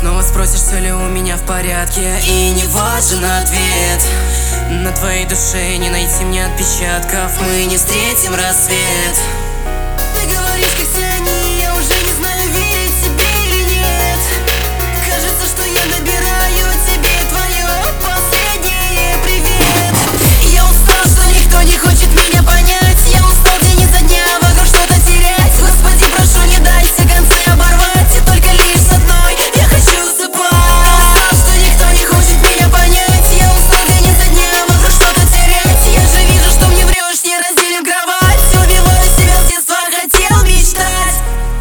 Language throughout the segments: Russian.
Снова спросишь, все ли у меня в порядке, и не важен ответ. На твоей душе не найти мне отпечатков, мы не встретим рассвет. Ты говоришь, как все они, я уже не знаю, верить тебе или нет. Кажется, что я добираю тебе твое последнее привет. Я устал, что никто не хочет меня понять. Я устал день изо дня вокруг что-то терять. Господи, прошу, не дай все концы оборвать. И только лишь с одной я хочу засыпать. Я устал, что никто не хочет меня понять. Я устал день изо дня вокруг что-то терять. Я же вижу, что мне врешь, не разделим кровать. Убиваю себя с детства, хотел мечтать.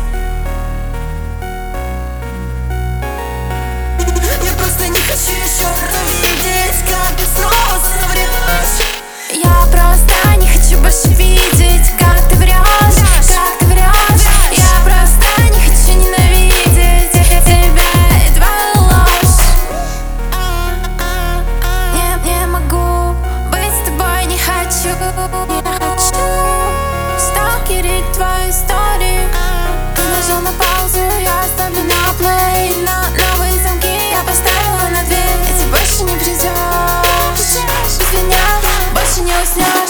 Я просто не хочу еще раз увидеть, как ты снова соврешь. Я просто не хочу больше видеть, как ты врешь, как ты врешь. Я просто не хочу ненавидеть тебя и твою ложь. Не могу быть с тобой, не хочу, не хочу сталкерить твою историю. Ты нажал на паузу, я оставлю на плей. На новые замки я поставила на дверь. И ты больше не придешь, без меня больше не уснешь.